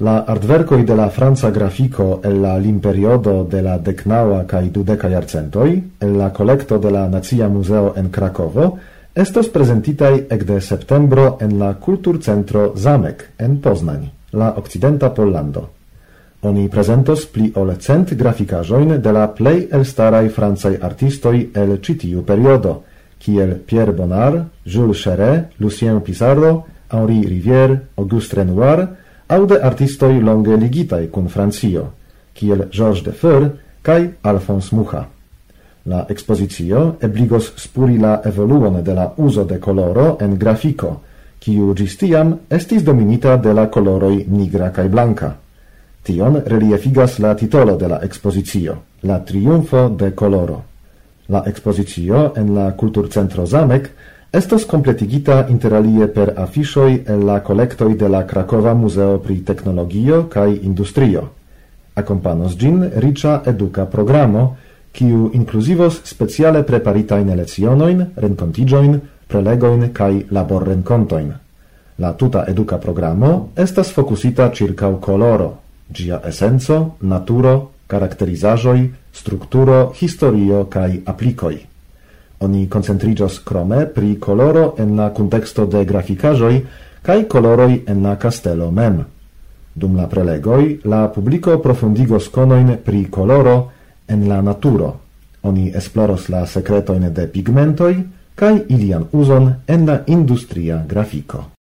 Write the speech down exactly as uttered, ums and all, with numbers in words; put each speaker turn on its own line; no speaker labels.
La artvercoi de la franca grafico el la limperiodo de la decnaua cae dudeca jarcentoi, el la collecto de la Nacia Museo en Krakovo, estos presentitai ecde septembro en la Kulturcentro Zamek en Poznań, la occidenta Pollando. Oni presentos pli ol cent graficajoin de la plei elstarai francai artistoi el citiu periodo, kiel Pierre Bonnard, Jules Chéret, Lucien Pissarro, Henri Rivière, Auguste Renoir, aude artistoi longe ligitai cun Francio, kiel Georges Defeur kai Alphonse Mucha. La expositio ebligos spuri la evoluon de la uso de coloro en grafico, kiu gis tiam estis dominita de la coloroi nigra kai blanca. Tion reliefigas la titolo de la expositio, La triunfo de coloro. La expositio en la Kulturcentro Zamek estos completigita interalie per afishoi el la collectoi de la Krakova Museo pri Technologio kai Industrio. Accompanos gin ricia educa programo, kiu inclusivos speciale preparitain lecionoin, rencontigioin, prelegoin kai laborrencontoin. La tuta educa programo estas focusita circau coloro, gia essenzo, naturo, caracterizajoi, strukturo, historio kai applicoi. Oni concentrigios crome pri coloro en la contexto de graficajoi kai coloroi en la castelo mem. Dum la prelegoi, la publico profundigos conoin pri coloro en la naturo. Oni esploros la secretoin de pigmentoi kai ilian uson en la industria grafico.